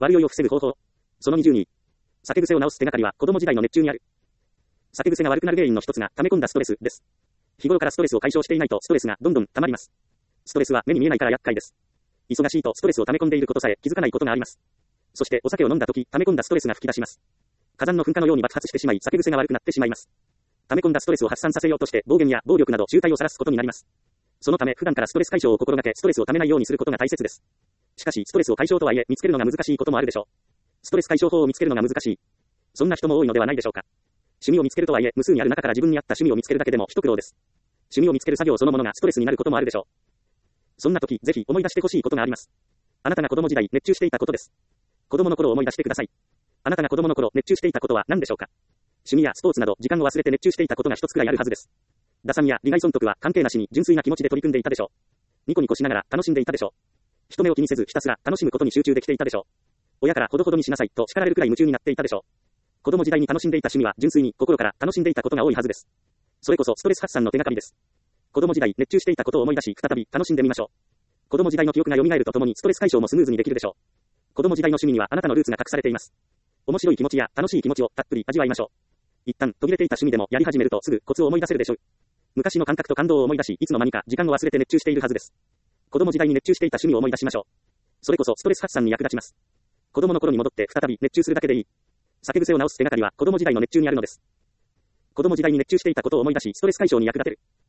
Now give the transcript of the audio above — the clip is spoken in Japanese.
悪酔いを防ぐ方法。その22。酒癖を直す手がかりは子供時代の熱中にある。酒癖が悪くなる原因の一つが溜め込んだストレスです。日頃からストレスを解消していないとストレスがどんどん溜まります。ストレスは目に見えないから厄介です。忙しいとストレスを溜め込んでいることさえ気づかないことがあります。そしてお酒を飲んだ時、溜め込んだストレスが吹き出します。火山の噴火のように爆発してしまい酒癖が悪くなってしまいます。溜め込んだストレスを発散させようとして暴言や暴力など醜態を晒すことになります。そのため普段からストレス解消を心がけストレスを溜めないようにすることが大切です。しかしストレスを解消とはいえ見つけるのが難しいこともあるでしょう。ストレス解消法を見つけるのが難しい。そんな人も多いのではないでしょうか。趣味を見つけるとはいえ無数にある中から自分に合った趣味を見つけるだけでも一苦労です。趣味を見つける作業そのものがストレスになることもあるでしょう。そんな時ぜひ思い出してほしいことがあります。あなたが子供時代熱中していたことです。子供の頃を思い出してください。あなたが子供の頃熱中していたことは何でしょうか。趣味やスポーツなど時間を忘れて熱中していたことが一つくらいあるはずです。打算や利害損得は関係なしに純粋な気持ちで取り組んでいたでしょう。ニコニコしながら楽しんでいたでしょう。人目を気にせずひたすら楽しむことに集中できていたでしょう。親からほどほどにしなさいと叱られるくらい夢中になっていたでしょう。子供時代に楽しんでいた趣味は純粋に心から楽しんでいたことが多いはずです。それこそストレス発散の手がかりです。子供時代熱中していたことを思い出し再び楽しんでみましょう。子供時代の記憶が蘇るとともにストレス解消もスムーズにできるでしょう。子供時代の趣味にはあなたのルーツが隠されています。面白い気持ちや楽しい気持ちをたっぷり味わいましょう。一旦途切れていた趣味でもやり始めるとすぐコツを思い出せるでしょう。昔の感覚と感動を思い出しいつの間にか時間を忘れて熱中しているはずです。子供時代に熱中していた趣味を思い出しましょう。それこそストレス発散に役立ちます。子供の頃に戻って再び熱中するだけでいい。酒癖を直す手がかりは子供時代の熱中にあるのです。子供時代に熱中していたことを思い出しストレス解消に役立てる。